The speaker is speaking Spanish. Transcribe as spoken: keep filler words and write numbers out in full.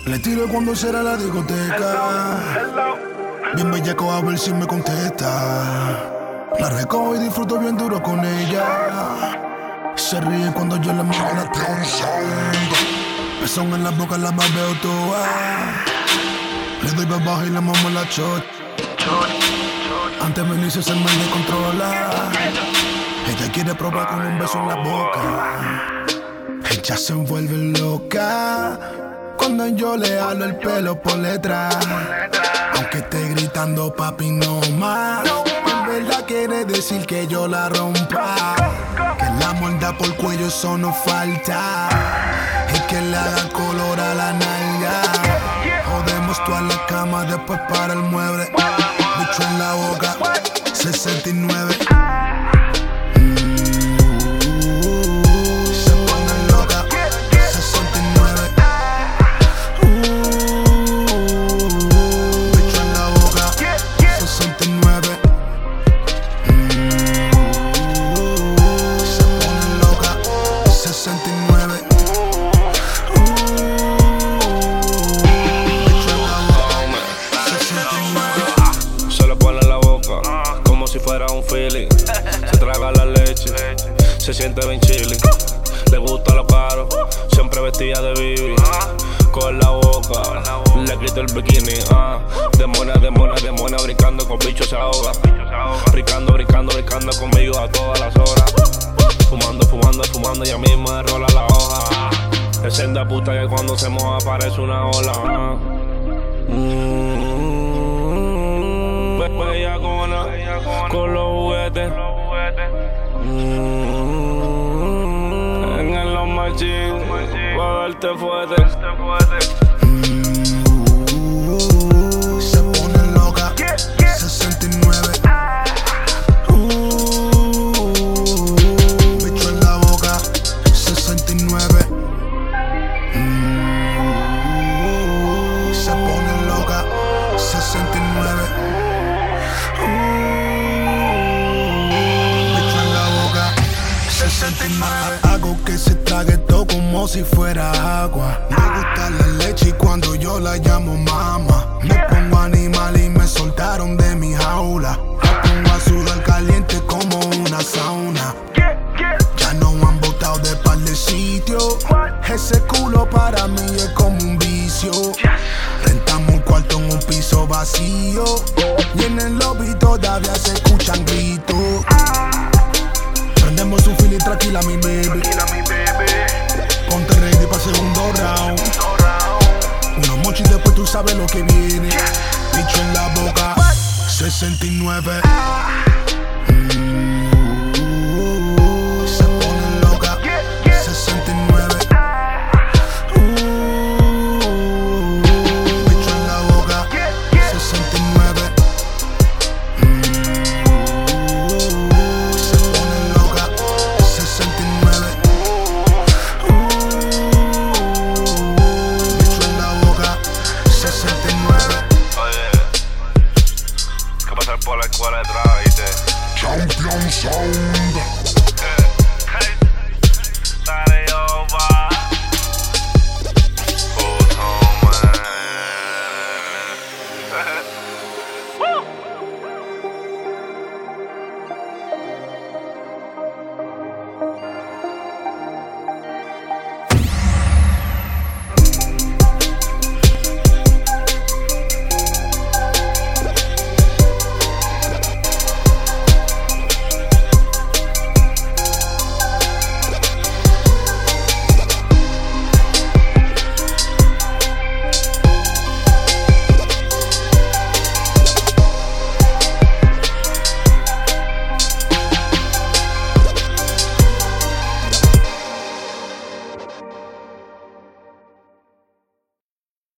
Le tiro cuando será la discoteca. Bien bellaco a ver si me contesta. La recojo y disfruto bien duro con ella. Se ríe cuando yo le muevo la trenza. Besos en la boca, la barbeo toda. Le doy para abajo y le mamo la shot. Antes me inicio se me descontrola. Ella quiere probar con un beso en la boca. Ella se envuelve loca cuando yo le halo el pelo por detrás. Aunque esté gritando papi no más, en verdad quiere decir que yo la rompa. Que la muerda por cuello, eso no falta. Y que le haga color a la nalga. Jodemos toda la cama, después para el mueble. Bicho en la boca, sesenta y nueve. Si fuera un feeling, se traga la leche, se siente bien chilling. Le gusta lo caro, siempre vestida de bibi. Con la boca, le quito el bikini. Ah, demona, demona, demona, brincando con bichos se ahoga. Brincando, brincando, brincando conmigo a todas las horas. Fumando, fumando, fumando, ya mismo me rola la hoja. Es senda puta que cuando se moja parece una ola. Ah. Mm. Bellacona, con los juguetes. Mm, en los machines, pa' darte fuerte. Mm, se pone loca, sesenta y nueve. Uh, bicho en la boca, sesenta y nueve. Mm, se pone loca, sesenta y nueve. Hago que se trague todo como si fuera agua. Me gusta la leche y cuando yo la llamo mama. Me pongo animal y me soltaron de mi jaula. La pongo a sudar caliente como una sauna. Ya no han botado de par de sitios. Ese culo para mí es como un vicio. Rentamos un cuarto en un piso vacío. Y en el lobby todavía se escuchan gritos. Prendemos un feeling tranquila, mi baby. Ponte ready pa' segundo round. Unos mochis después tú sabes lo que viene. Bicho en la boca, sesenta y nueve.